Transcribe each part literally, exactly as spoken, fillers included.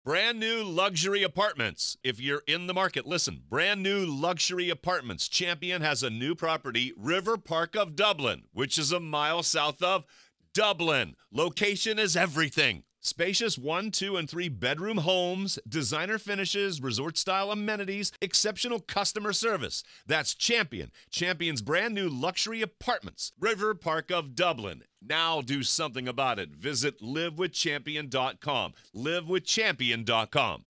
Brand new luxury apartments. If you're in the market, listen. Brand new luxury apartments. Champion has a new property, River Park of Dublin, which is a mile south of Dublin. Location is everything. Spacious one, two, and three bedroom homes, designer finishes, resort-style amenities, exceptional customer service. That's Champion. Champion's brand new luxury apartments. River Park of Dublin. Now do something about it. Visit live with champion dot com. live with champion dot com.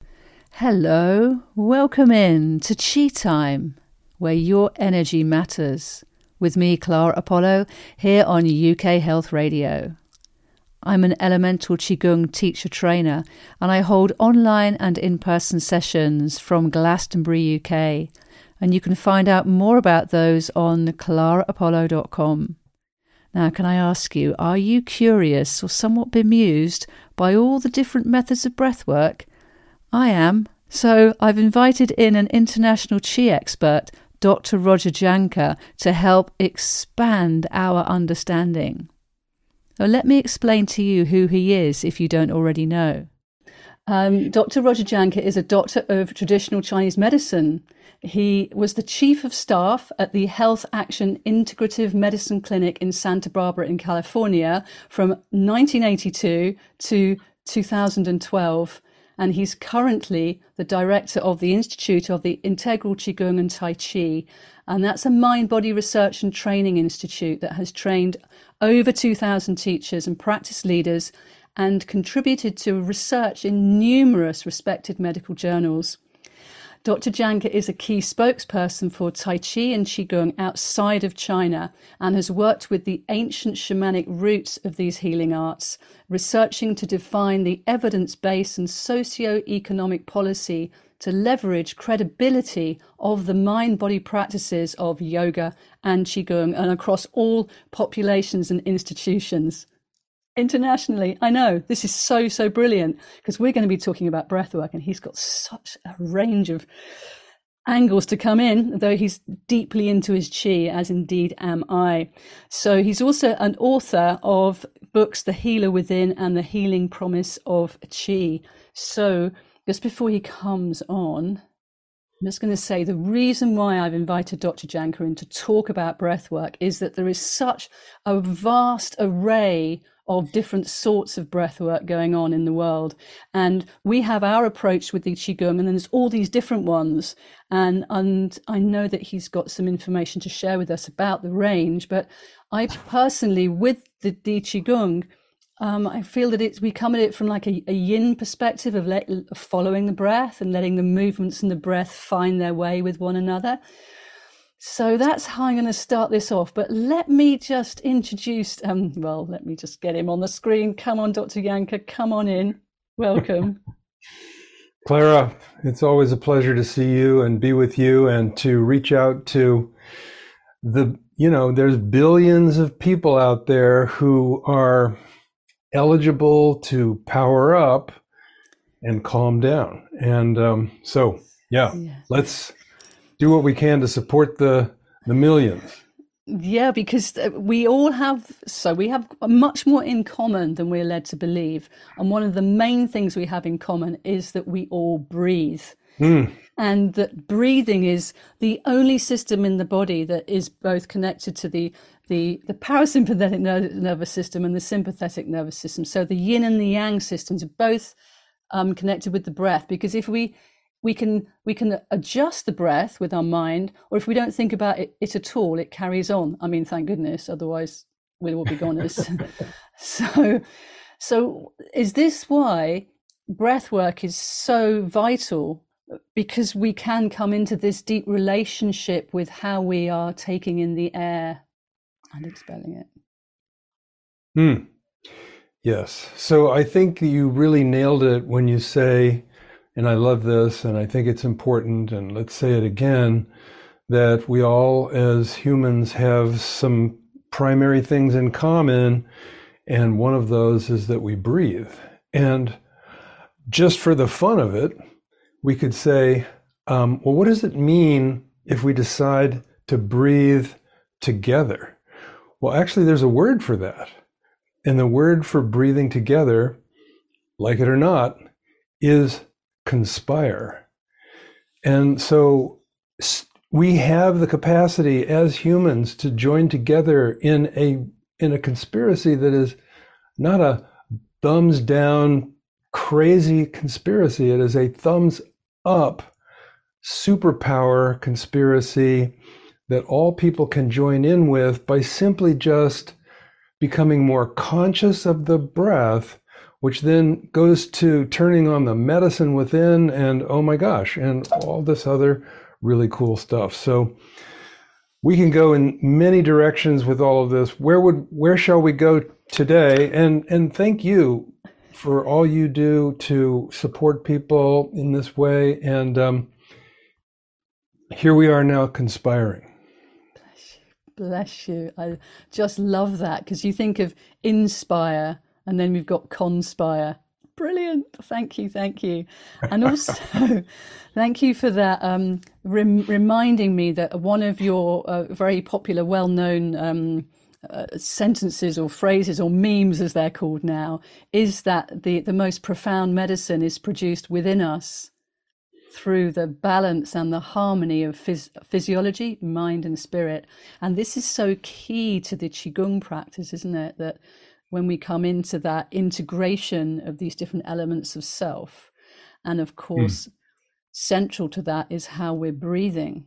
Hello. Welcome in to Chi Time, where your energy matters. With me, Clara Apollo, here on U K Health Radio. I'm an elemental Qigong teacher trainer, and I hold online and in-person sessions from Glastonbury, U K, and you can find out more about those on clara apollo dot com. Now, can I ask you, are you curious or somewhat bemused by all the different methods of breathwork? I am, so I've invited in an international Qi expert, Doctor Roger Janka, to help expand our understanding. Now, let me explain to you who he is if you don't already know. Um, Doctor Roger Janka is a doctor of traditional Chinese medicine. He was the chief of staff at the Health Action Integrative Medicine Clinic in Santa Barbara in California from nineteen eighty-two to two thousand twelve. And he's currently the director of the Institute of the Integral Qigong and Tai Chi. And that's a mind-body research and training institute that has trained over two thousand teachers and practice leaders and contributed to research in numerous respected medical journals. Doctor Janka is a key spokesperson for Tai Chi and Qigong outside of China and has worked with the ancient shamanic roots of these healing arts, researching to define the evidence-based and socio-economic policy to leverage credibility of the mind-body practices of yoga and Qigong and across all populations and institutions. Internationally, I know, this is so, so brilliant because we're going to be talking about breathwork and he's got such a range of angles to come in, though he's deeply into his Qi, as indeed am I. So he's also an author of books, The Healer Within and The Healing Promise of Qi. So just before he comes on, I'm just going to say the reason why I've invited Doctor Janka in to talk about breathwork is that there is such a vast array of different sorts of breathwork going on in the world. And we have our approach with the Qigong, and then there's all these different ones. And, and I know that he's got some information to share with us about the range, but I personally, with the, the Qigong, um, I feel that it's, we come at it from like a, a yin perspective of, let, of following the breath and letting the movements and the breath find their way with one another. So that's how I'm going to start this off. But let me just introduce, um, well, let me just get him on the screen. Come on, Doctor Janka, come on in. Welcome. Clara, it's always a pleasure to see you and be with you and to reach out to the, you know, there's billions of people out there who are eligible to power up and calm down. And um, so, yeah, yeah, let's do what we can to support the the millions. Yeah, because we all have, so we have much more in common than we're led to believe. And one of the main things we have in common is that we all breathe. Mm. And that breathing is the only system in the body that is both connected to the the, the parasympathetic ner- nervous system and the sympathetic nervous system. So the yin and the yang systems are both um, connected with the breath, because if we we can we can adjust the breath with our mind, or if we don't think about it, it at all, it carries on. I mean, thank goodness, otherwise we'll all be goners. so so is this why breath work is so vital? Because we can come into this deep relationship with how we are taking in the air and expelling it. Hmm. Yes. So I think you really nailed it when you say, and I love this, and I think it's important, and let's say it again, that we all as humans have some primary things in common, and one of those is that we breathe. And just for the fun of it, we could say, um, well, what does it mean if we decide to breathe together? Well, actually, there's a word for that. And the word for breathing together, like it or not, is conspire. And so we have the capacity as humans to join together in a in a conspiracy that is not a thumbs down crazy conspiracy. It is a thumbs up superpower conspiracy that all people can join in with by simply just becoming more conscious of the breath, which then goes to turning on the medicine within and, oh my gosh, and all this other really cool stuff. So we can go in many directions with all of this. Where would, where shall we go today? And, and thank you for all you do to support people in this way. And um, here we are now conspiring. Bless you. I just love that, because you think of inspire and then we've got conspire. Brilliant. Thank you. Thank you. And also, thank you for that, um, rem- reminding me that one of your uh, very popular, well-known um, uh, sentences or phrases or memes, as they're called now, is that the, the most profound medicine is produced within us through the balance and the harmony of phys- physiology, mind and spirit. And this is so key to the Qigong practice, isn't it? That when we come into that integration of these different elements of self, and of course, mm. central to that is how we're breathing.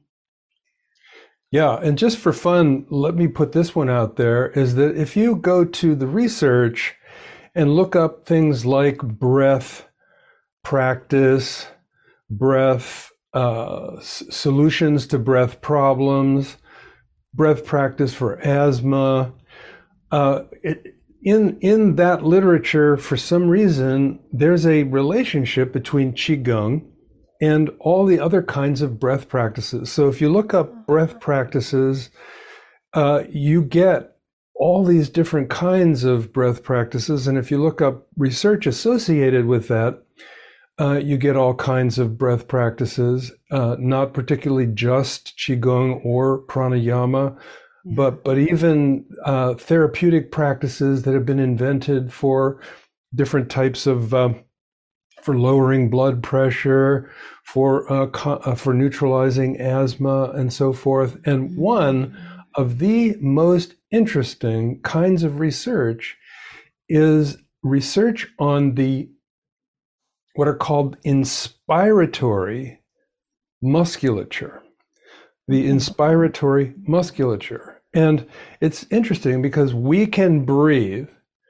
Yeah, and just for fun, let me put this one out there, is that if you go to the research and look up things like breath practice, breath uh, s- solutions to breath problems, breath practice for asthma, uh, it, in in that literature, for some reason, there's a relationship between Qigong and all the other kinds of breath practices. So if you look up breath practices, uh, you get all these different kinds of breath practices. And if you look up research associated with that, uh, you get all kinds of breath practices, uh, not particularly just Qigong or pranayama, yeah. but but even uh, therapeutic practices that have been invented for different types of uh, for lowering blood pressure, for uh, co- uh, for neutralizing asthma, and so forth. And one of the most interesting kinds of research is research on the what are called inspiratory musculature. The inspiratory musculature. And it's interesting because we can breathe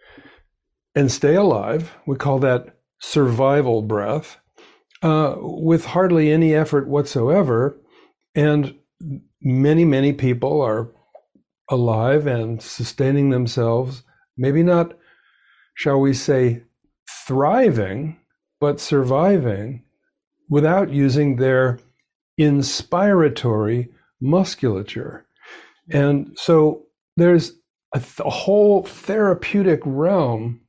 and stay alive. We call that survival breath, uh, with hardly any effort whatsoever. And many, many people are alive and sustaining themselves, maybe not, shall we say, thriving, but surviving without using their inspiratory musculature. And so there's a, th- a whole therapeutic realm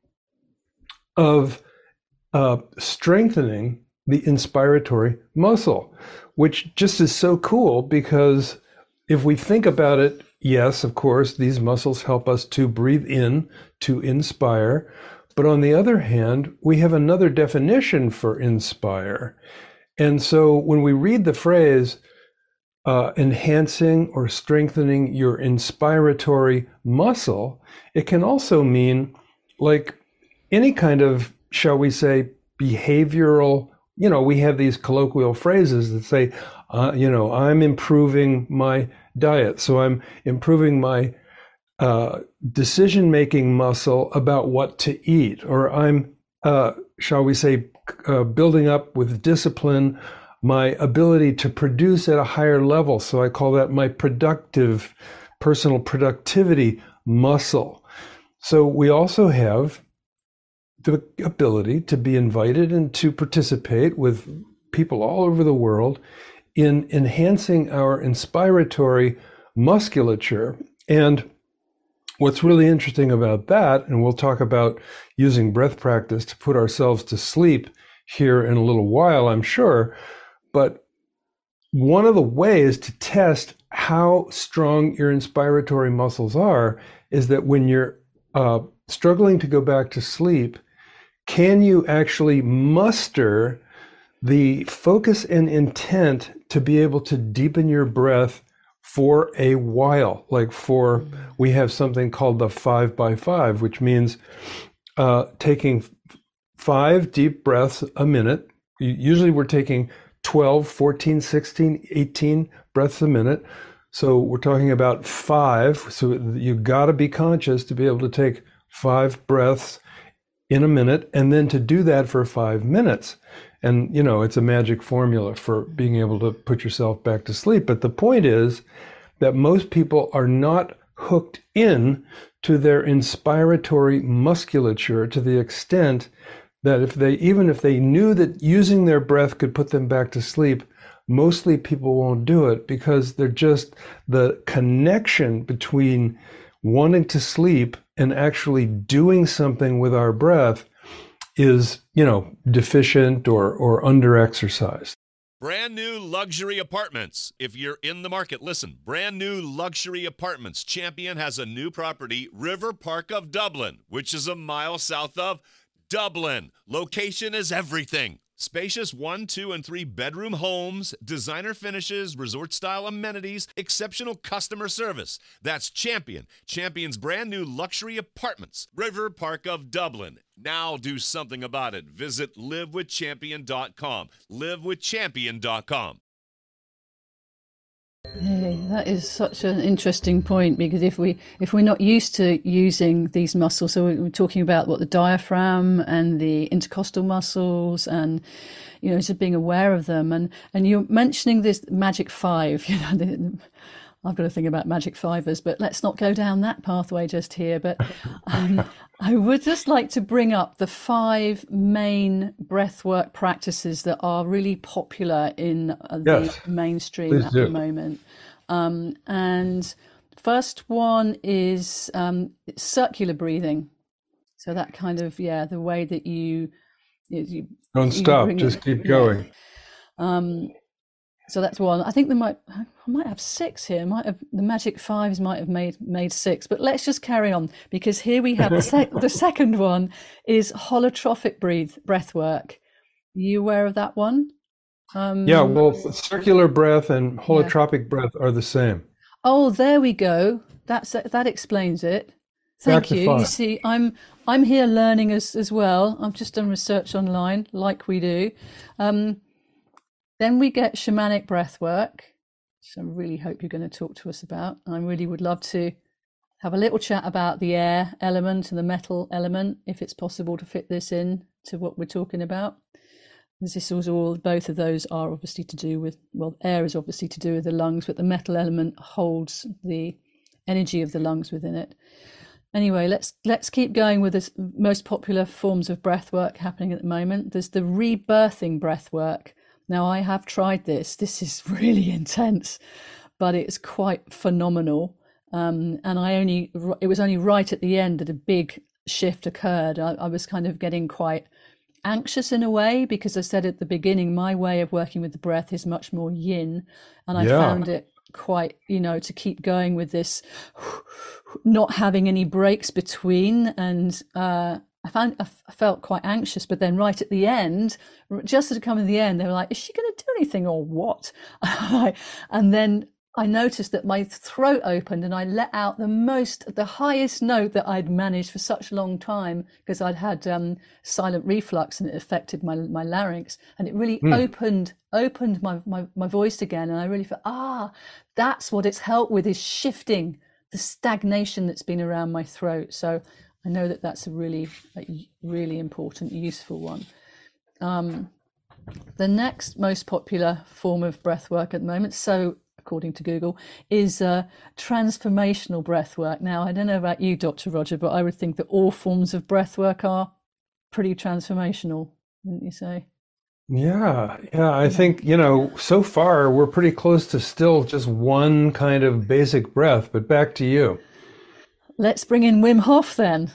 of uh, strengthening the inspiratory muscle, which just is so cool because if we think about it, yes, of course, these muscles help us to breathe in, to inspire. But on the other hand, we have another definition for inspire. And so when we read the phrase, uh, enhancing or strengthening your inspiratory muscle, it can also mean like any kind of, shall we say, behavioral, you know, we have these colloquial phrases that say, uh, you know, I'm improving my diet. So I'm improving my uh, decision-making muscle about what to eat, or I'm, uh, shall we say, uh, building up with discipline my ability to produce at a higher level. So I call that my productive, personal productivity muscle. So we also have the ability to be invited and to participate with people all over the world in enhancing our inspiratory musculature. And what's really interesting about that, and we'll talk about using breath practice to put ourselves to sleep here in a little while, I'm sure, but one of the ways to test how strong your inspiratory muscles are is that when you're uh, struggling to go back to sleep, can you actually muster the focus and intent to be able to deepen your breath for a while. Like for, we have something called the five by five, which means uh, taking five deep breaths a minute. Usually we're taking twelve, fourteen, sixteen, eighteen breaths a minute. So we're talking about five. So you've got to be conscious to be able to take five breaths in a minute, and then to do that for five minutes. And, you know, it's a magic formula for being able to put yourself back to sleep. But the point is that most people are not hooked in to their inspiratory musculature to the extent that if they, even if they knew that using their breath could put them back to sleep, mostly people won't do it because they're just, the connection between wanting to sleep and actually doing something with our breath is, you know, deficient or, or under-exercised. Brand new luxury apartments. If you're in the market, listen, brand new luxury apartments. Champion has a new property, River Park of Dublin, which is a mile south of Dublin. Location is everything. Spacious one, two, and three bedroom homes, designer finishes, resort-style amenities, exceptional customer service. That's Champion. Champion's brand new luxury apartments, River Park of Dublin. Now do something about it. Visit live with champion dot com. live with champion dot com. Hey, that is such an interesting point, because if we if we're not used to using these muscles, so we're talking about what the diaphragm and the intercostal muscles, and you know, just being aware of them, and and you're mentioning this magic five. You know, the, I've got to think about magic fivers, but let's not go down that pathway just here. But um, I would just like to bring up the five main breathwork practices that are really popular in uh, the Yes, mainstream please at do. the moment. Um, and first one is um, circular breathing. So that kind of, yeah, the way that you, you, you Don't you stop, bring just it- keep yeah. going. Um, so that's one. I think there might, I might have six here. Might have the magic fives might have made made six. But let's just carry on, because here we have the, sec- the second one is holotropic breathe breath work. Are you aware of that one? Um, Yeah, well, circular breath and holotropic breath are the same. Oh, there we go. That's that explains it. Thank Back to you. You five. see, I'm I'm here learning as as well. I've just done research online, like we do. Um, then we get shamanic breath work, which I really hope you're going to talk to us about. I really would love to have a little chat about the air element and the metal element, if it's possible to fit this in to what we're talking about. This was all, both of those are obviously to do with, well, air is obviously to do with the lungs, but the metal element holds the energy of the lungs within it. Anyway, let's let's keep going with the most popular forms of breath work happening at the moment. There's the rebirthing breath work. Now, I have tried this. This is really intense, but it's quite phenomenal. Um, and I only, it was only right at the end that a big shift occurred. I, I was kind of getting quite anxious in a way, because I said at the beginning, my way of working with the breath is much more yin, and I Yeah. found it quite, you know, to keep going with this, not having any breaks between, and uh, I found I felt quite anxious. But then right at the end, just as it come to the end, they were like, "Is she going to do anything or what?" And then I noticed that my throat opened and I let out the most, the highest note that I'd managed for such a long time, because I'd had um, silent reflux and it affected my my larynx, and it really Mm. opened opened my, my my voice again, and I really felt, ah, that's what it's helped with, is shifting the stagnation that's been around my throat. So I know that that's a really a really important, useful one. Um, the next most popular form of breath work at the moment, so according to Google, is uh, transformational breath work. Now, I don't know about you, Doctor Roger, but I would think that all forms of breath work are pretty transformational, wouldn't you say? Yeah, yeah, I think, you know, so far we're pretty close to still just one kind of basic breath, but back to you. Let's bring in Wim Hof then.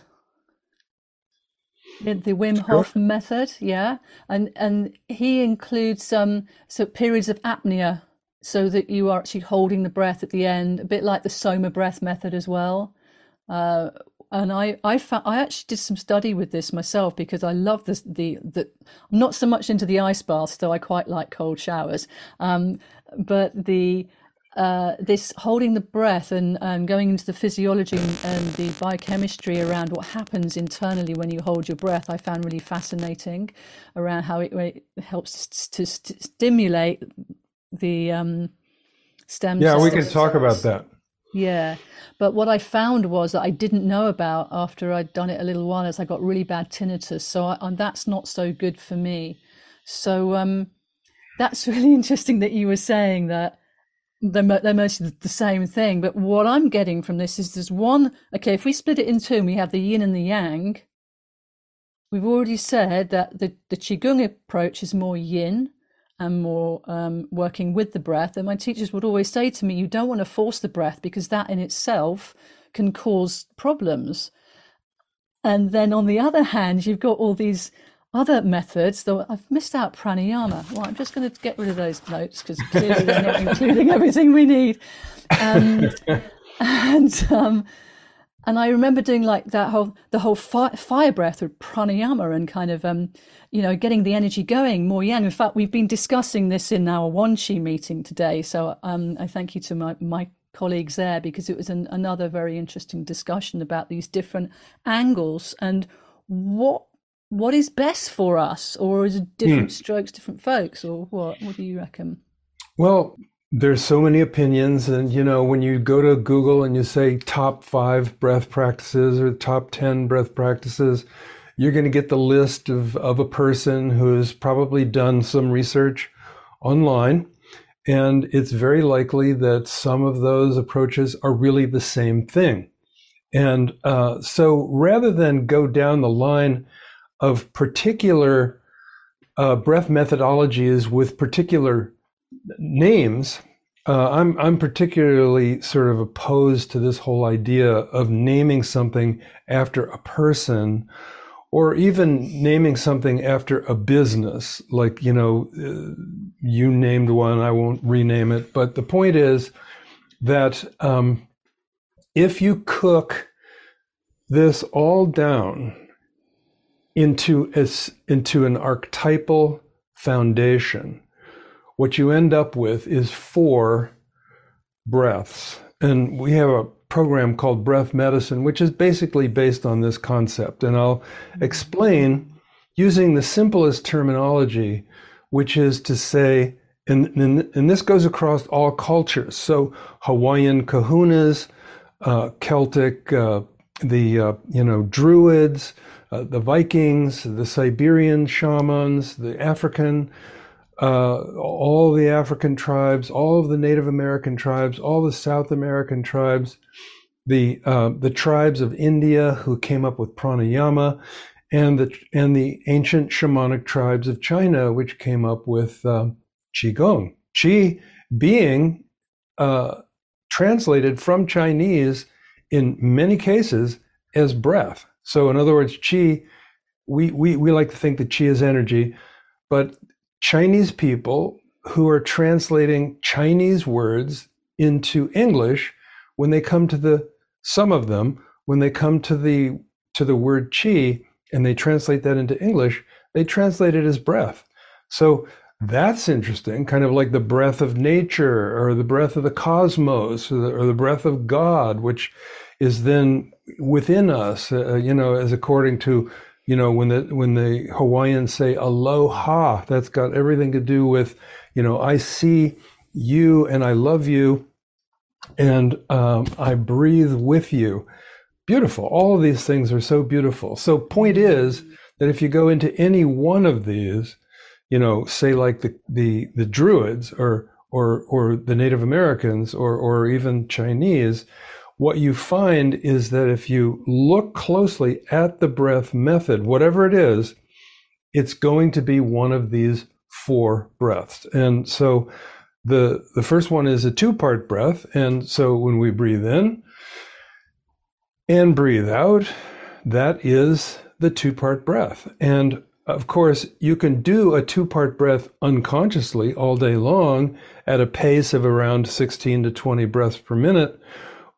The the Wim Sure. Hof method, yeah, and and he includes um so periods of apnea, so that you are actually holding the breath at the end, a bit like the Soma breath method as well, uh, and I I found, I actually did some study with this myself because I love this the the I'm not so much into the ice baths, though I quite like cold showers. Um, but the uh, this holding the breath and and going into the physiology and, and the biochemistry around what happens internally when you hold your breath, I found really fascinating around how it, it helps to st- stimulate the um, stem Yeah, cells. we can talk about that. Yeah, but what I found was that I didn't know about after I'd done it a little while is I got really bad tinnitus. So I, and that's not so good for me. So um, that's really interesting that you were saying that they're, they're mostly the same thing. But what I'm getting from this is there's one, okay, if we split it in two and we have the yin and the yang, we've already said that the, the Qigong approach is more yin and more um, working with the breath. And my teachers would always say to me, you don't want to force the breath because that in itself can cause problems. And then on the other hand, you've got all these other methods, though I've missed out pranayama. Well, I'm just going to get rid of those notes because clearly they're not including everything we need. Um, and um, and I remember doing like that whole, the whole fi- fire breath or pranayama and kind of, um, you know, getting the energy going, more yang. In fact, we've been discussing this in our Wan Chi meeting today. So um, I thank you to my, my colleagues there because it was an, another very interesting discussion about these different angles and what what is best for us, or is it different hmm. strokes, different folks, or what? What do you reckon? Well, there's so many opinions, and you know, when you go to Google and you say top five breath practices or top ten breath practices, you're going to get the list of, of a person who's probably done some research online. And it's very likely that some of those approaches are really the same thing. And uh, so rather than go down the line of particular uh, breath methodologies with particular names, uh, I'm, I'm particularly sort of opposed to this whole idea of naming something after a person, or even naming something after a business, like, you know, uh, you named one, I won't rename it. But the point is that um, if you cook this all down into, a, into an archetypal foundation, what you end up with is four breaths. And we have a program called Breath Medicine, which is basically based on this concept. And I'll explain using the simplest terminology, which is to say, and, and, and this goes across all cultures. So Hawaiian kahunas, uh, Celtic, uh, the, uh, you know, Druids, uh, the Vikings, the Siberian shamans, the African, uh, all the African tribes, all of the Native American tribes, all the South American tribes, the uh, the tribes of India who came up with pranayama, and the and the ancient shamanic tribes of China, which came up with uh, qigong. Qi being uh, translated from Chinese in many cases as breath. So in other words, qi, we we we like to think that qi is energy, but Chinese people who are translating Chinese words into English, when they come to the, some of them, when they come to the to the word qi and they translate that into English, they translate it as breath. So that's interesting, kind of like the breath of nature or the breath of the cosmos or the, or the breath of God, which is then within us, uh, you know, as according to, you know, when the when the Hawaiians say aloha, that's got everything to do with, you know, I see you and I love you and um, I breathe with you. Beautiful. All of these things are so beautiful. So point is that if you go into any one of these, you know, say like the the, the Druids or or or the Native Americans or or even Chinese, what you find is that if you look closely at the breath method, whatever it is, it's going to be one of these four breaths. And so the the first one is a two-part breath. And so when we breathe in and breathe out, that is the two-part breath. And of course, you can do a two-part breath unconsciously all day long at a pace of around sixteen to twenty breaths per minute.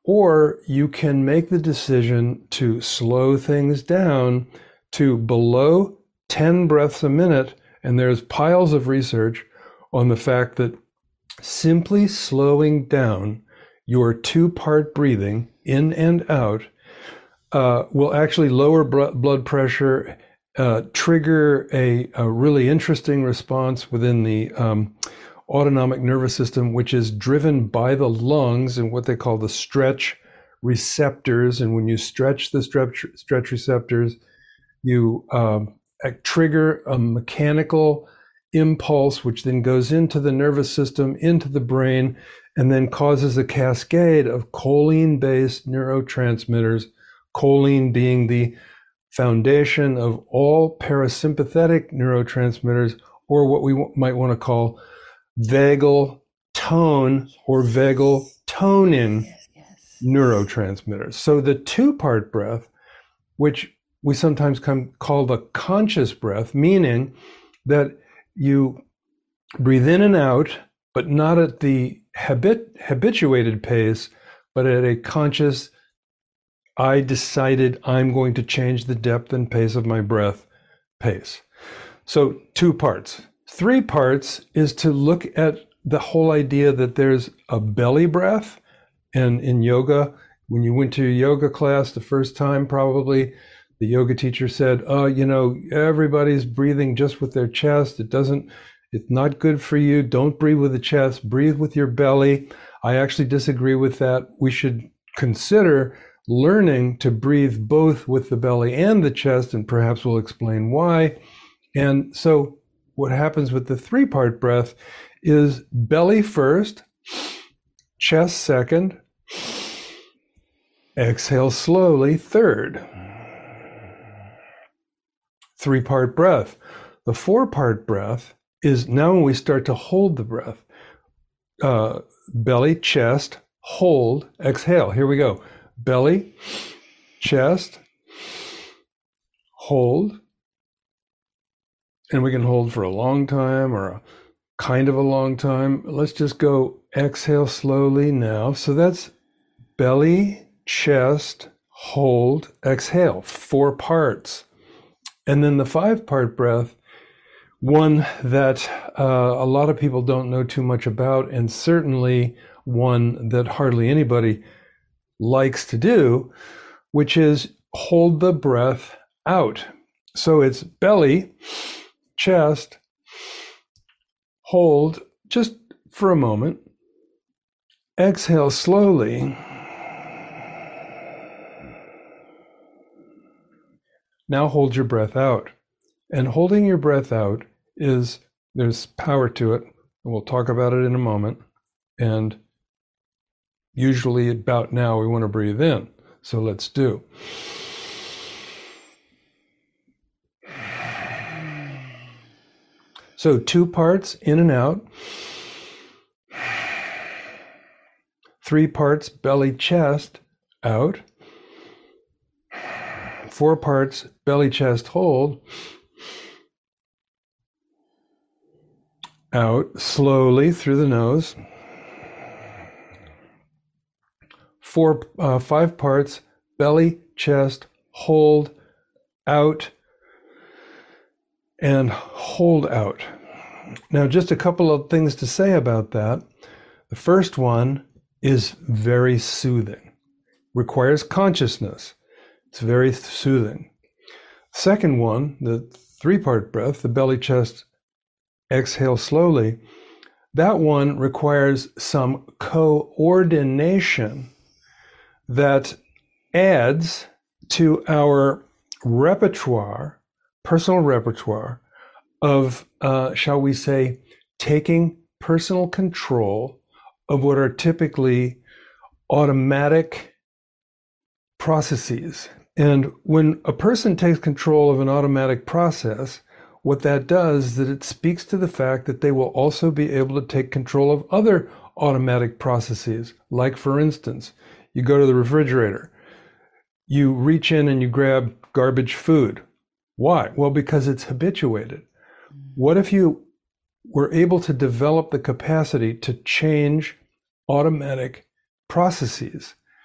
or you can make the decision to slow things down to below ten breaths a minute. And there's piles of research on the fact that simply slowing down your two-part breathing in and out uh, will actually lower br- blood pressure, uh, trigger a, a really interesting response within the um, autonomic nervous system, which is driven by the lungs and what they call the stretch receptors. And when you stretch the stretch, stretch receptors, you um, trigger a mechanical impulse, which then goes into the nervous system, into the brain, and then causes a cascade of choline-based neurotransmitters, choline being the foundation of all parasympathetic neurotransmitters, or what we might want to call vagal tone or vagal tonin yes, yes. neurotransmitters. So the two-part breath, which we sometimes come, call the conscious breath, meaning that you breathe in and out, but not at the habit, habituated pace, but at a conscious, I decided I'm going to change the depth and pace of my breath pace. So two parts. Three parts is to look at the whole idea that there's a belly breath. And in yoga, when you went to your yoga class the first time, probably the yoga teacher said, oh, you know, everybody's breathing just with their chest. It doesn't, it's not good for you. Don't breathe with the chest, breathe with your belly. I actually disagree with that. We should consider learning to breathe both with the belly and the chest, and perhaps we'll explain why. And so what happens with the three-part breath is belly first, chest second, exhale slowly third. Three-part breath. The four-part breath is now when we start to hold the breath. Uh, belly, chest, hold, exhale. Here we go. Belly, chest, hold. And we can hold for a long time or a kind of a long time. Let's just go exhale slowly now. So that's belly, chest, hold, exhale, four parts. And then the five-part breath, one that uh, a lot of people don't know too much about, and certainly one that hardly anybody likes to do, which is hold the breath out. So it's belly, chest, hold just for a moment, exhale slowly. Now hold your breath out. And holding your breath out is, there's power to it, and we'll talk about it in a moment. And usually about now we want to breathe in. So let's do. So two parts, in and out. Three parts, belly, chest, out. Four parts, belly, chest, hold. Out slowly through the nose. Four, uh, five parts, belly, chest, hold, out, and hold out. Now, just a couple of things to say about that. The first one is very soothing, requires consciousness. It's very soothing. Second one, the three-part breath, the belly, chest, exhale slowly, that one requires some coordination that adds to our repertoire, personal repertoire of, uh, shall we say, taking personal control of what are typically automatic processes. And when a person takes control of an automatic process, what that does is that it speaks to the fact that they will also be able to take control of other automatic processes. Like, for instance, you go to the refrigerator, you reach in and you grab garbage food. Why? Well, because it's habituated. What if you were able to develop the capacity to change automatic processes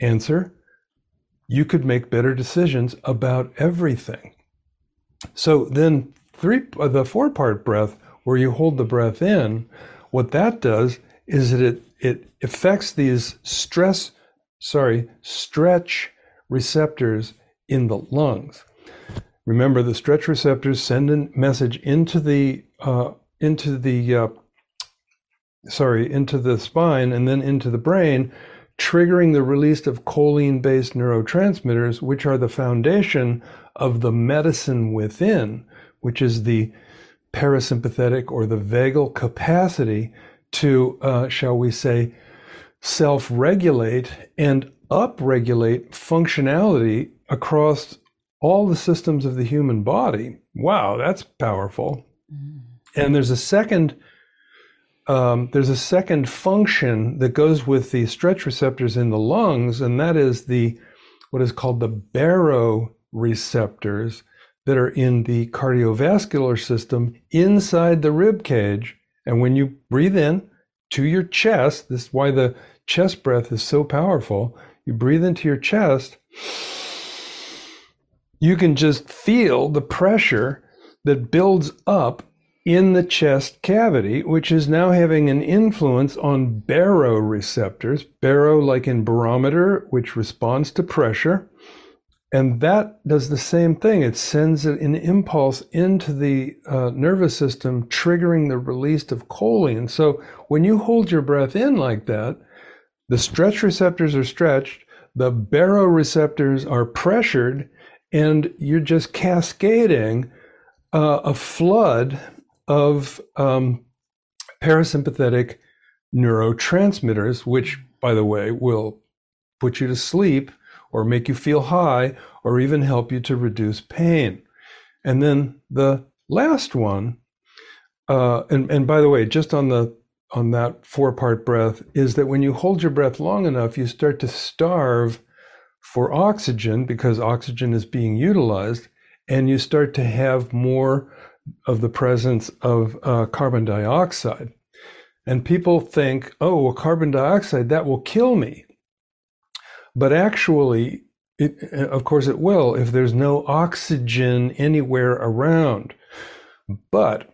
Answer, you could make better decisions about everything. So then three, the four-part breath, where you hold the breath in, what that does is that it, it affects these stress, sorry, stretch receptors in the lungs. Remember, the stretch receptors send a message into the, uh, into the, uh, sorry, into the spine and then into the brain, triggering the release of choline-based neurotransmitters, which are the foundation of the medicine within, which is the parasympathetic or the vagal capacity to, uh, shall we say, self-regulate and upregulate functionality across all the systems of the human body. Wow, that's powerful. Mm. And there's a second um, there's a second function that goes with the stretch receptors in the lungs, and that is the what is called the baroreceptors that are in the cardiovascular system inside the rib cage. And when you breathe in to your chest, this is why the chest breath is so powerful. You breathe into your chest, you can just feel the pressure that builds up in the chest cavity, which is now having an influence on baroreceptors, baro like in barometer, which responds to pressure. And that does the same thing. It sends an impulse into the uh, nervous system, triggering the release of choline. So when you hold your breath in like that, the stretch receptors are stretched, the baroreceptors are pressured, and you're just cascading uh, a flood of um, parasympathetic neurotransmitters, which, by the way, will put you to sleep or make you feel high or even help you to reduce pain. And then the last one, uh, and, and by the way, just on the on that four-part breath, is that when you hold your breath long enough, you start to starve for oxygen because oxygen is being utilized, and you start to have more of the presence of uh, carbon dioxide. And people think, oh, well, carbon dioxide, that will kill me. But actually, it, of course it will if there's no oxygen anywhere around. But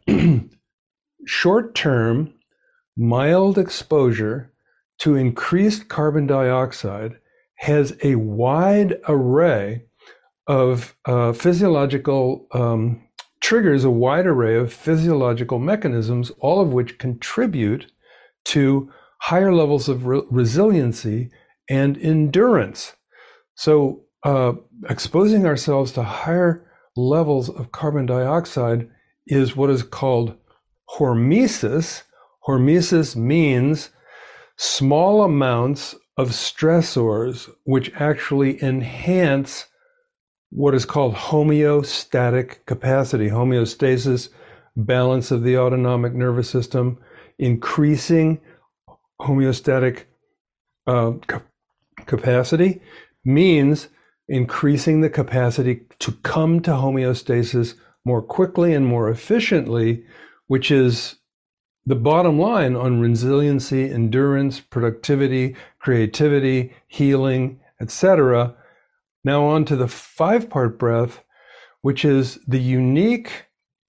short-term, mild exposure to increased carbon dioxide has a wide array of uh, physiological um, triggers, a wide array of physiological mechanisms, all of which contribute to higher levels of re- resiliency and endurance. So uh, exposing ourselves to higher levels of carbon dioxide is what is called hormesis. Hormesis means small amounts of stressors which actually enhance what is called homeostatic capacity, homeostasis, balance of the autonomic nervous system, increasing homeostatic uh, ca- capacity means increasing the capacity to come to homeostasis more quickly and more efficiently, which is the bottom line on resiliency, endurance, productivity, creativity, healing, et cetera. Now on to the five-part breath, which is the unique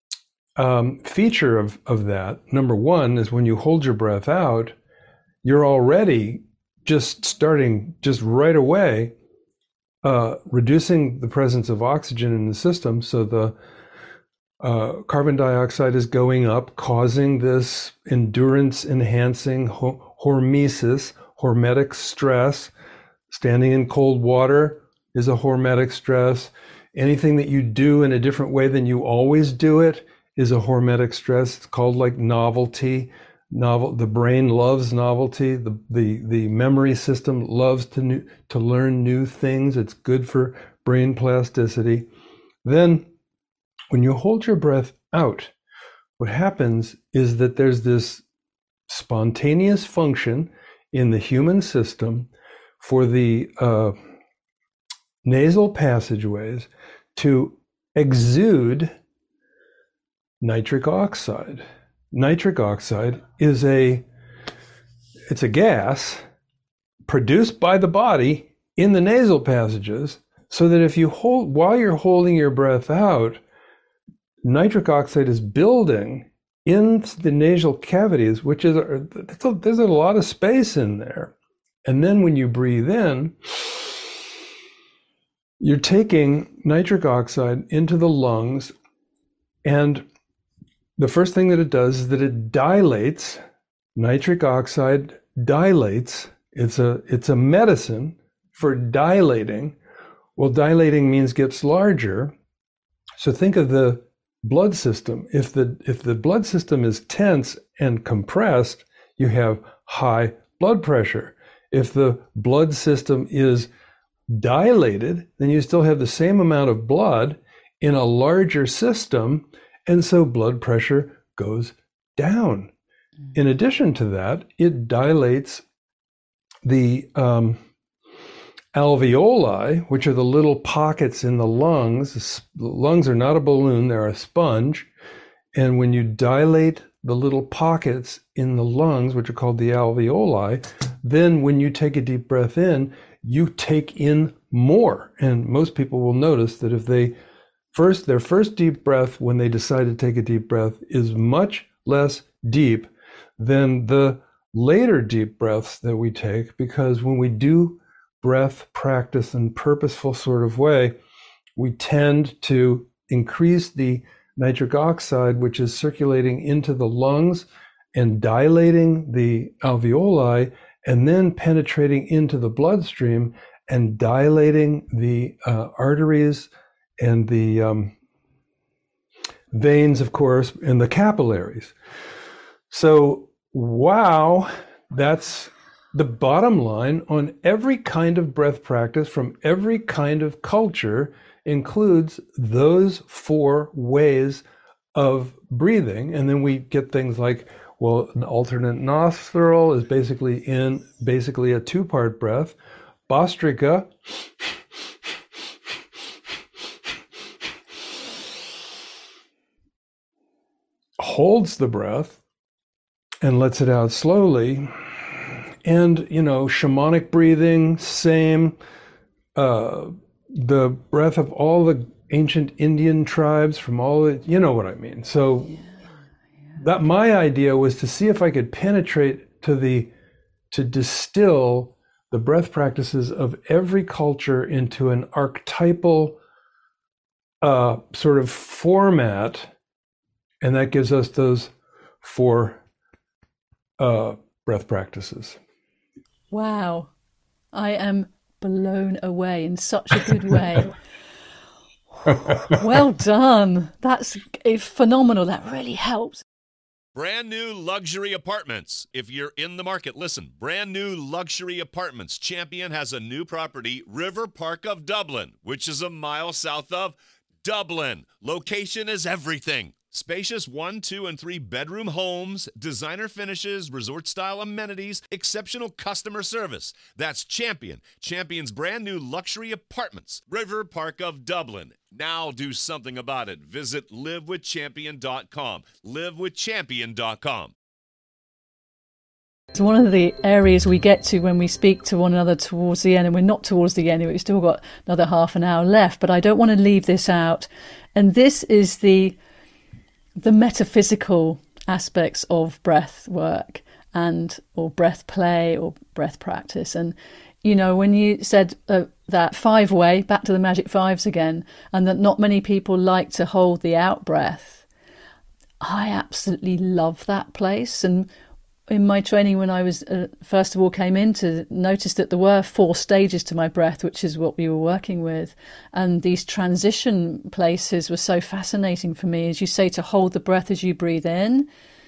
um, feature of, of that. Number one is when you hold your breath out, you're already just starting just right away, uh, reducing the presence of oxygen in the system. So the uh, carbon dioxide is going up, causing this endurance enhancing ho- hormesis, hormetic stress. Standing in cold water is a hormetic stress. Anything that you do in a different way than you always do it is a hormetic stress. It's called like novelty. Novel. The brain loves novelty. The the the memory system loves to new, to learn new things. It's good for brain plasticity. Then, when you hold your breath out, what happens is that there's this spontaneous function in the human system for the uh, nasal passageways to exude nitric oxide. Nitric oxide is a, it's a gas produced by the body in the nasal passages, so that if you hold, while you're holding your breath out, nitric oxide is building in the nasal cavities, which is, there's a lot of space in there. And then when you breathe in, you're taking nitric oxide into the lungs, and the first thing that it does is that it dilates. Nitric oxide dilates. It's a, it's a medicine for dilating. Well, dilating means gets larger. So think of the blood system. If the, if the blood system is tense and compressed, you have high blood pressure. If the blood system is dilated, then you still have the same amount of blood in a larger system, and so blood pressure goes down. In addition to that, it dilates the um, alveoli, which are the little pockets in the lungs. The lungs are not a balloon, they're a sponge. And when you dilate the little pockets in the lungs, which are called the alveoli, then when you take a deep breath in, you take in more. And most people will notice that if they first, their first deep breath when they decide to take a deep breath is much less deep than the later deep breaths that we take, because when we do breath practice in purposeful sort of way, we tend to increase the nitric oxide, which is circulating into the lungs and dilating the alveoli, and then penetrating into the bloodstream and dilating the uh, arteries and the um, veins, of course, and the capillaries. So, wow, that's the bottom line on every kind of breath practice from every kind of culture includes those four ways of breathing. And then we get things like, well, an alternate nostril is basically in basically a two-part breath. Bhastrika holds the breath and lets it out slowly. And, you know, shamanic breathing, same. Uh, the breath of all the ancient Indian tribes from all the, you know what I mean. So yeah, yeah. that my idea was to see if I could penetrate to the, to distill the breath practices of every culture into an archetypal uh, sort of format. And that gives us those four uh, breath practices. Wow. I am blown away in such a good way. Well done. That's phenomenal. That really helps. Brand new luxury apartments. If you're in the market, listen. Brand new luxury apartments. Champion has a new property, River Park of Dublin, which is a mile south of Dublin. Location is everything. Spacious one, two, and three bedroom homes, designer finishes, resort-style amenities, exceptional customer service. That's Champion. Champion's brand new luxury apartments, River Park of Dublin. Now do something about it. Visit live with champion dot com. live with champion dot com. It's one of the areas we get to when we speak to one another towards the end, and we're not towards the end, we've still got another half an hour left, but I don't want to leave this out. And this is the the metaphysical aspects of breath work and or breath play or breath practice. And you know, when you said uh, that five way, back to the magic fives again, and that not many people like to hold the out breath, I absolutely love that place. And in my training, when I was uh, first of all came in to notice that there were four stages to my breath, which is what we were working with. And these transition places were so fascinating for me, as you say, to hold the breath as you breathe in,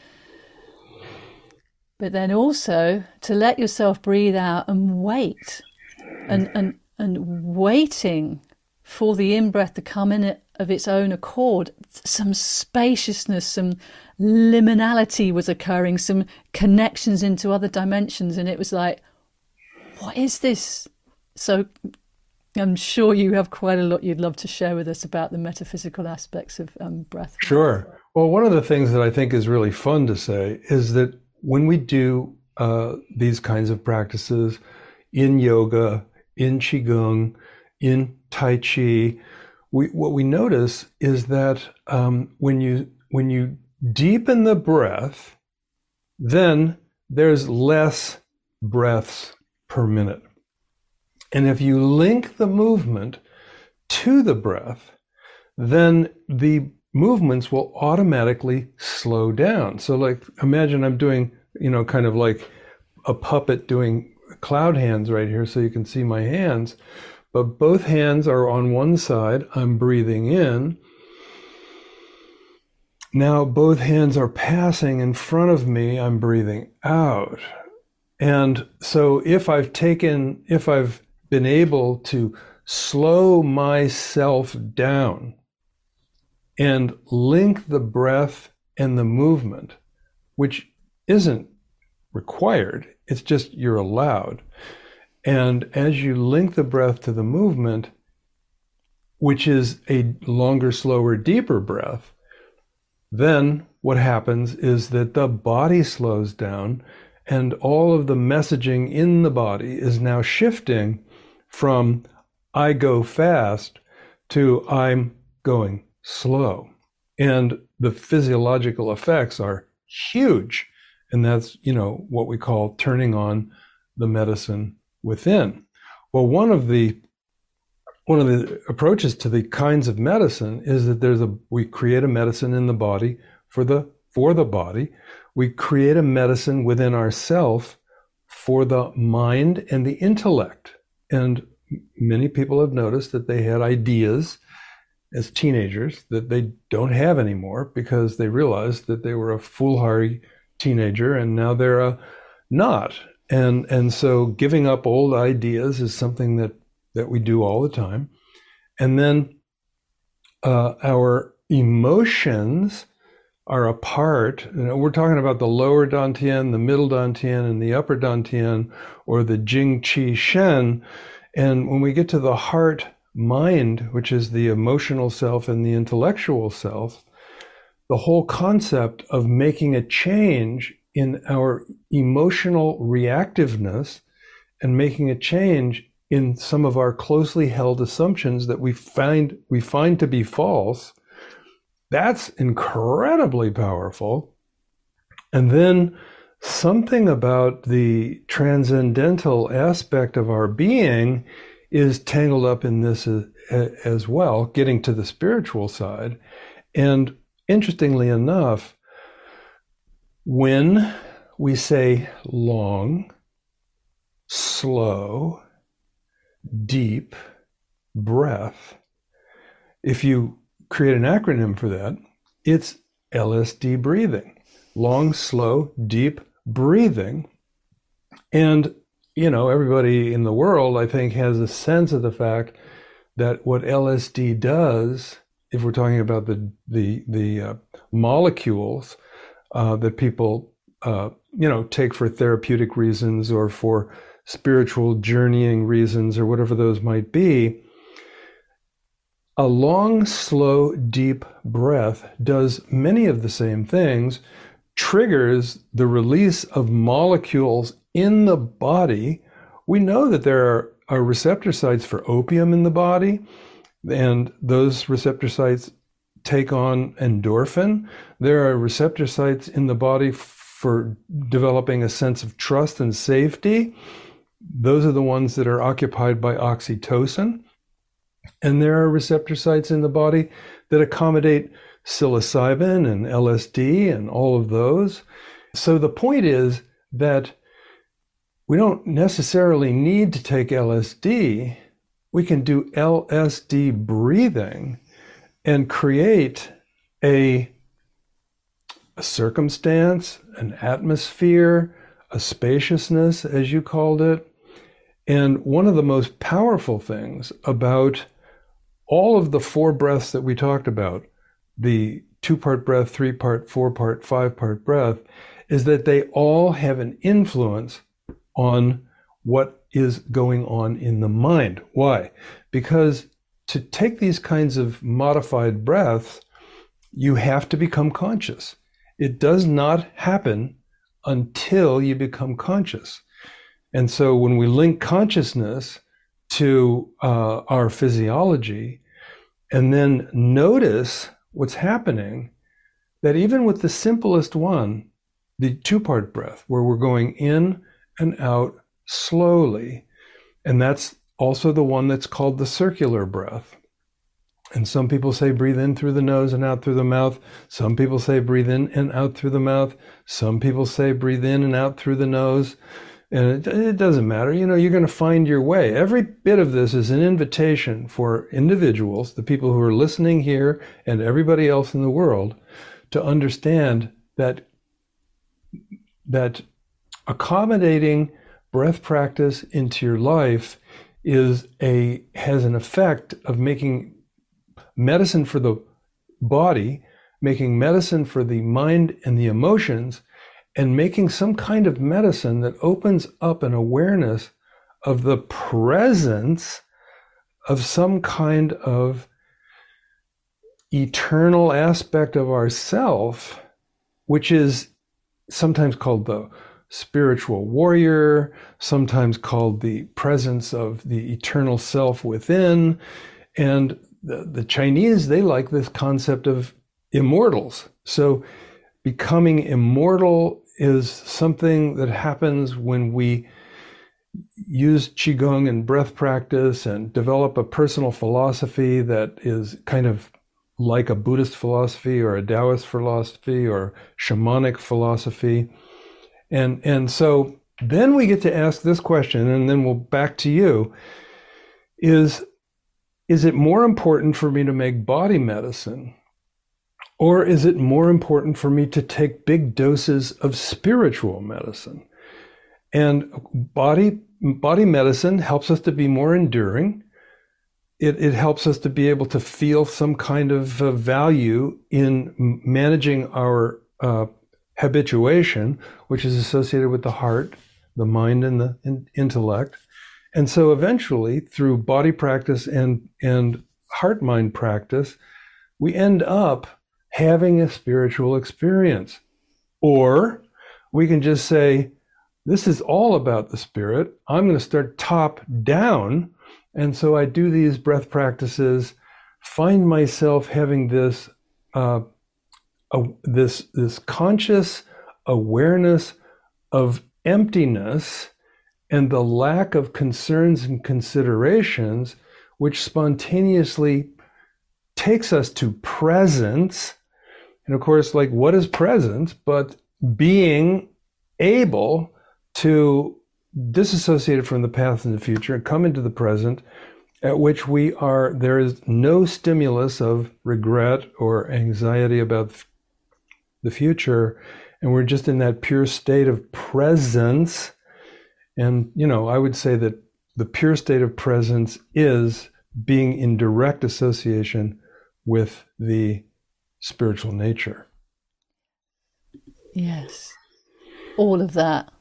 but then also to let yourself breathe out and wait and, and, and waiting for the in-breath to come in of its own accord. Some spaciousness, some liminality was occurring, some connections into other dimensions, and it was like, what is this? So I'm sure you have quite a lot you'd love to share with us about the metaphysical aspects of um, breath. Sure. Well, one of the things that I think is really fun to say is that when we do uh, these kinds of practices in yoga, in Qigong, in Tai Chi, we, what we notice is that um, when you when you deepen the breath, then there's less breaths per minute. And if you link the movement to the breath, then the movements will automatically slow down. So like, imagine I'm doing, you know, kind of like a puppet doing cloud hands right here so you can see my hands, but both hands are on one side. I'm breathing in. Now both hands are passing in front of me. I'm breathing out. And so if I've taken, if I've been able to slow myself down and link the breath and the movement, which isn't required, it's just you're allowed. And as you link the breath to the movement, which is a longer, slower, deeper breath, then what happens is that the body slows down and all of the messaging in the body is now shifting from I go fast to I'm going slow. And the physiological effects are huge. And that's, you know, what we call turning on the medicine within. Well, one of the one of the approaches to the kinds of medicine is that there's a we create a medicine in the body for the for the body. We create a medicine within ourself for the mind and the intellect. And many people have noticed that they had ideas as teenagers that they don't have anymore because they realized that they were a foolhardy teenager and now they're a not. And and so giving up old ideas is something that, that we do all the time. And then uh, our emotions are a part, you know, we're talking about the lower Dantian, the middle Dantian, and the upper Dantian, or the Jing Qi Shen. And when we get to the heart mind, which is the emotional self and the intellectual self, the whole concept of making a change in our emotional reactiveness and making a change in some of our closely held assumptions that we find we find to be false, that's incredibly powerful. And then something about the transcendental aspect of our being is tangled up in this as, as well, getting to the spiritual side. And interestingly enough, when we say long, slow, deep breath, if you create an acronym for that, it's L S D breathing. Long, slow, deep breathing. And, you know, everybody in the world, I think, has a sense of the fact that what L S D does, if we're talking about the the the uh, molecules uh, that people, uh, you know, take for therapeutic reasons or for spiritual journeying reasons or whatever those might be, a long, slow, deep breath does many of the same things, triggers the release of molecules in the body. We know that there are, are receptor sites for opium in the body, and those receptor sites take on endorphin. There are receptor sites in the body for developing a sense of trust and safety. Those are the ones that are occupied by oxytocin. And there are receptor sites in the body that accommodate psilocybin and L S D and all of those. So the point is that we don't necessarily need to take L S D. We can do L S D breathing and create a, a circumstance, an atmosphere, a spaciousness, as you called it. And one of the most powerful things about all of the four breaths that we talked about, the two-part breath, three-part, four-part, five-part breath, is that they all have an influence on what is going on in the mind. Why? Because to take these kinds of modified breaths, you have to become conscious. It does not happen until you become conscious. And so when we link consciousness to uh, our physiology, and then notice what's happening, that even with the simplest one, the two-part breath, where we're going in and out slowly, and that's also the one that's called the circular breath. And some people say breathe in through the nose and out through the mouth. Some people say breathe in and out through the mouth. Some people say breathe in and out through the nose. And it, it doesn't matter. You know, you're going to find your way. Every bit of this is an invitation for individuals, the people who are listening here and everybody else in the world, to understand that, that accommodating breath practice into your life is a has an effect of making medicine for the body, making medicine for the mind and the emotions, and making some kind of medicine that opens up an awareness of the presence of some kind of eternal aspect of ourself, which is sometimes called the spiritual warrior, sometimes called the presence of the eternal self within. And the, the Chinese, they like this concept of immortals. So becoming immortal is something that happens when we use Qigong and breath practice and develop a personal philosophy that is kind of like a Buddhist philosophy or a Taoist philosophy or shamanic philosophy. And, and so then we get to ask this question, and then we'll back to you, is, is it more important for me to make body medicine, or is it more important for me to take big doses of spiritual medicine? And body, body medicine helps us to be more enduring. It, it helps us to be able to feel some kind of uh, value in managing our uh, habituation, which is associated with the heart, the mind, and the in- intellect. And so eventually, through body practice and, and heart-mind practice, we end up having a spiritual experience. Or we can just say, this is all about the spirit. I'm going to start top down. And so I do these breath practices, find myself having this uh, uh, this this conscious awareness of emptiness and the lack of concerns and considerations, which spontaneously takes us to presence. And of course, like, what is presence but being able to disassociate it from the past and the future and come into the present, at which we are, there is no stimulus of regret or anxiety about the future, and we're just in that pure state of presence. And, you know, I would say that the pure state of presence is being in direct association with the spiritual nature. Yes. All of that.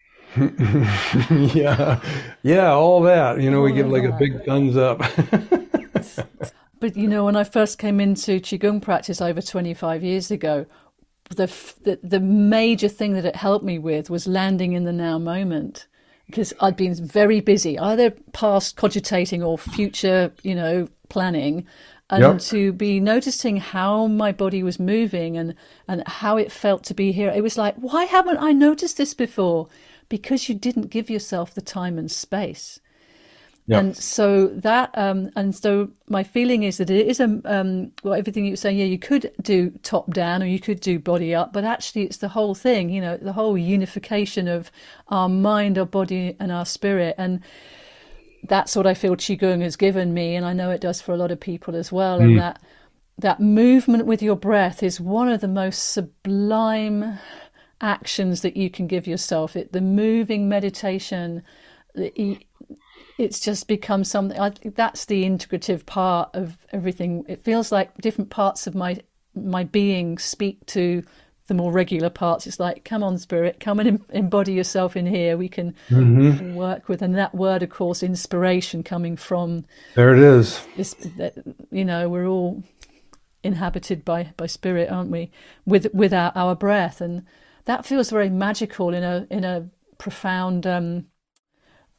yeah. Yeah, all that. You know, all we give like that. A big thumbs up. But, you know, when I first came into Qigong practice over twenty-five years ago, the, the the major thing that it helped me with was landing in the now moment. Because I'd been very busy, either past cogitating or future, you know, planning. And yep. to be noticing how my body was moving and, and how it felt to be here. It was like, why haven't I noticed this before? Because you didn't give yourself the time and space. Yep. And so that, um, and so my feeling is that it is a, um, well, everything you were saying, yeah, you could do top down or you could do body up, but actually it's the whole thing, you know, the whole unification of our mind, our body and our spirit. And that's what I feel Qigong has given me. And I know it does for a lot of people as well. Mm. And that, that movement with your breath is one of the most sublime actions that you can give yourself. It, the moving meditation, the, it's just become something. I think that's the integrative part of everything. It feels like different parts of my my being speak to the more regular parts. It's like, come on, spirit, come and embody yourself in here. We can mm-hmm. work with, and that word, of course, inspiration, coming from. There it is. This, you know, we're all inhabited by by spirit, aren't we? With with our, our breath, and that feels very magical in a in a profound. Um,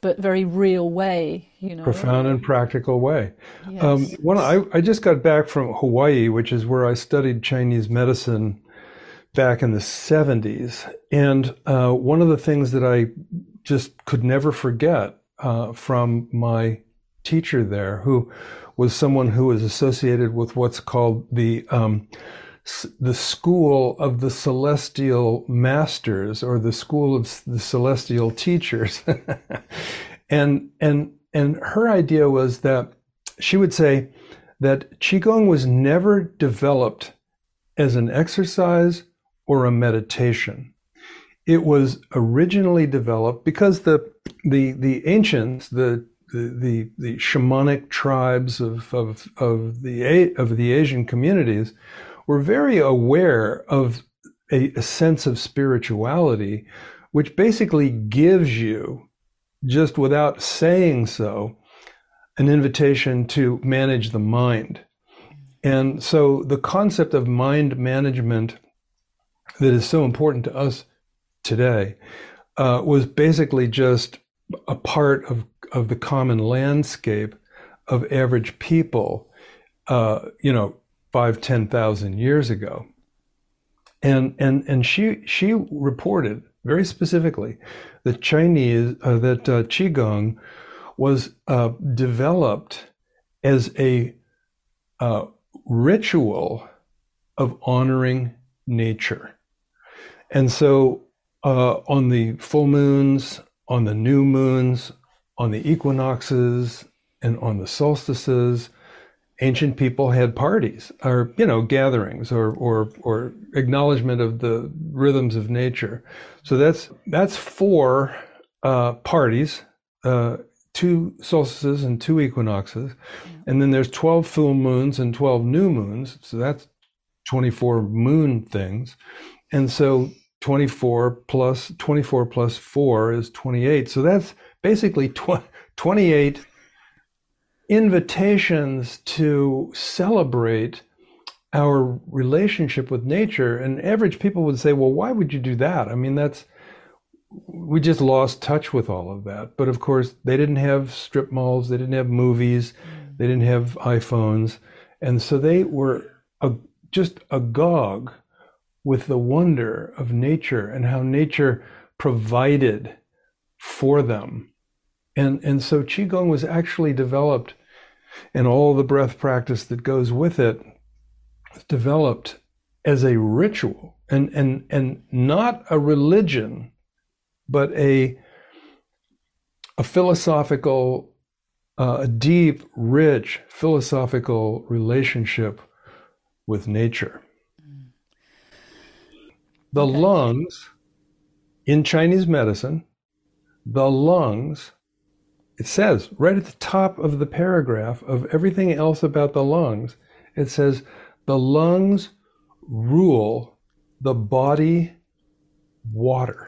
but very real way, you know. Profound and practical way. Yes. Um, one, I, I just got back from Hawaii, which is where I studied Chinese medicine back in the seventies. And uh, one of the things that I just could never forget uh, from my teacher there, who was someone who was associated with what's called the um, the School of the Celestial Masters, or the School of the Celestial Teachers. and and and her idea was that she would say that Qigong was never developed as an exercise or a meditation. It was originally developed because the the the ancients, the the the, the shamanic tribes of of of the of the Asian communities were very aware of a, a sense of spirituality, which basically gives you, just without saying so, an invitation to manage the mind. And so the concept of mind management that is so important to us today uh, was basically just a part of, of the common landscape of average people, uh, you know, five, ten thousand years ago. And and and she she reported very specifically that Chinese uh, that uh, Qigong was uh, developed as a uh, ritual of honoring nature. And so uh, on the full moons, on the new moons, on the equinoxes, and on the solstices, ancient people had parties, or, you know, gatherings, or or or acknowledgement of the rhythms of nature. So that's that's four uh, parties, uh, two solstices and two equinoxes, and then there's twelve full moons and twelve new moons. So that's twenty-four moon things, and so twenty-four plus twenty-four plus four is twenty-eight. So that's basically tw- twenty-eight invitations to celebrate our relationship with nature. And average people would say, well, why would you do that? I mean, that's, we just lost touch with all of that. But of course, they didn't have strip malls, they didn't have movies, they didn't have iPhones. And so they were a, just agog with the wonder of nature and how nature provided for them. And, and so Qigong was actually developed, and all the breath practice that goes with it, developed as a ritual, and, and, and not a religion, but a, a philosophical, uh, a deep, rich philosophical relationship with nature. The okay. lungs, in Chinese medicine, the lungs, it says right at the top of the paragraph of everything else about the lungs, it says the lungs rule the body water.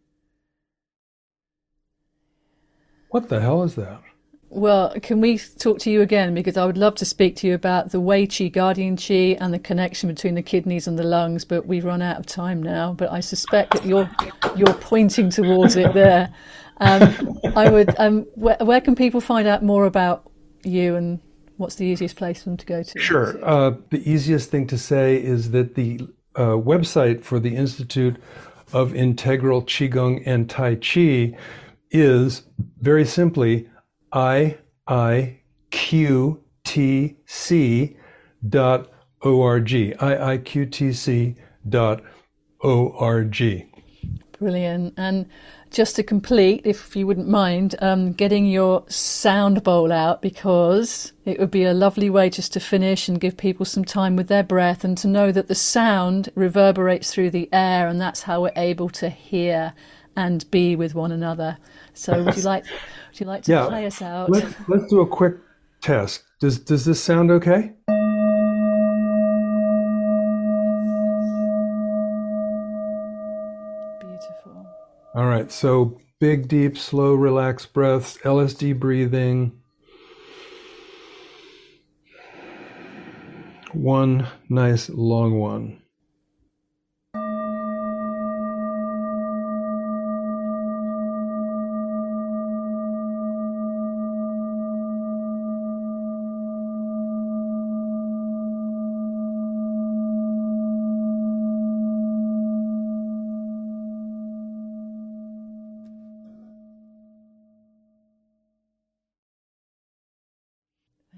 What the hell is that? Well, can we talk to you again? Because I would love to speak to you about the Wei Qi, Guardian Qi, and the connection between the kidneys and the lungs, but we've run out of time now. But I suspect that you're you're pointing towards it there. Um, I would. Um, where, where can people find out more about you, and what's the easiest place for them to go to? Sure. Uh, the easiest thing to say is that the uh, website for the Institute of Integral Qigong and Tai Chi is very simply I I Q T C dot O R G. I I Q T C dot O R G. Brilliant. And just to complete, if you wouldn't mind, um, getting your sound bowl out, because it would be a lovely way just to finish and give people some time with their breath, and to know that the sound reverberates through the air, and that's how we're able to hear and be with one another. So would you like would you like to yeah, play us out? Let's, let's do a quick test. Does does this sound okay? Beautiful. All right, so big, deep, slow, relaxed breaths, L S D breathing. One nice long one.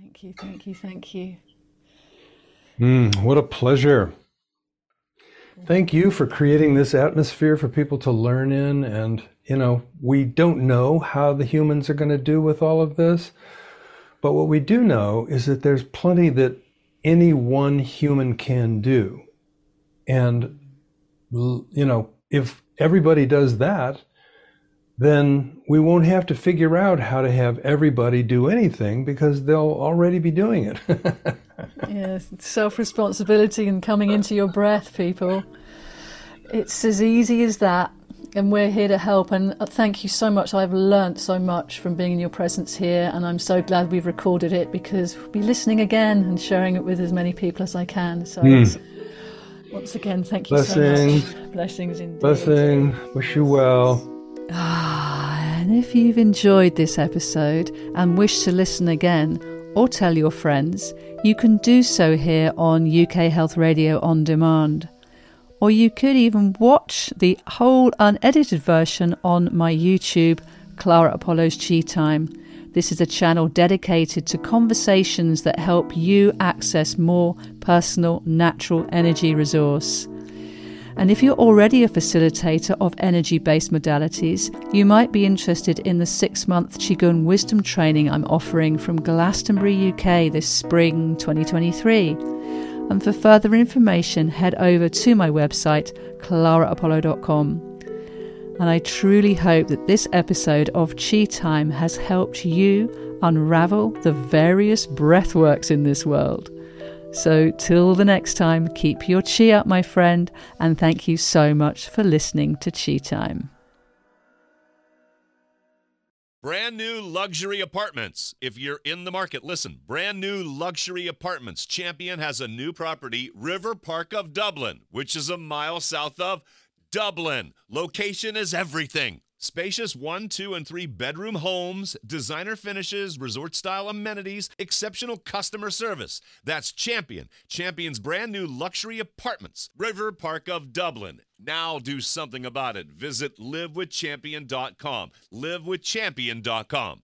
Thank you, thank you, thank you. Mm, what a pleasure. Thank you for creating this atmosphere for people to learn in. And, you know, we don't know how the humans are going to do with all of this. But what we do know is that there's plenty that any one human can do. And, you know, if everybody does that, then we won't have to figure out how to have everybody do anything because they'll already be doing it. Yes, self-responsibility and coming into your breath, people. It's as easy as that. And we're here to help. And thank you so much. I've learnt so much from being in your presence here. And I'm so glad we've recorded it because we'll be listening again and sharing it with as many people as I can. So mm. it's, once again, thank you Blessings. so much. Blessings indeed. Blessing. Wish you well. Ah, and if you've enjoyed this episode and wish to listen again or tell your friends, you can do so here on U K Health Radio On Demand. Or you could even watch the whole unedited version on my YouTube, Clara Apollo's Chi Time. This is a channel dedicated to conversations that help you access more personal, natural energy resource. And if you're already a facilitator of energy-based modalities, you might be interested in the six-month Qigong Wisdom training I'm offering from Glastonbury, U K this spring twenty twenty-three. And for further information, head over to my website, clara apollo dot com. And I truly hope that this episode of Chi Time has helped you unravel the various breathworks in this world. So till the next time, keep your chi up, my friend, and thank you so much for listening to Chi Time. Brand new luxury apartments. If you're in the market, listen. Brand new luxury apartments. Champion has a new property, River Park of Dublin, which is a mile south of Dublin. Location is everything. Spacious one, two, and three bedroom homes, designer finishes, resort-style amenities, exceptional customer service. That's Champion. Champion's brand new luxury apartments, River Park of Dublin. Now do something about it. Visit live with champion dot com. live with champion dot com.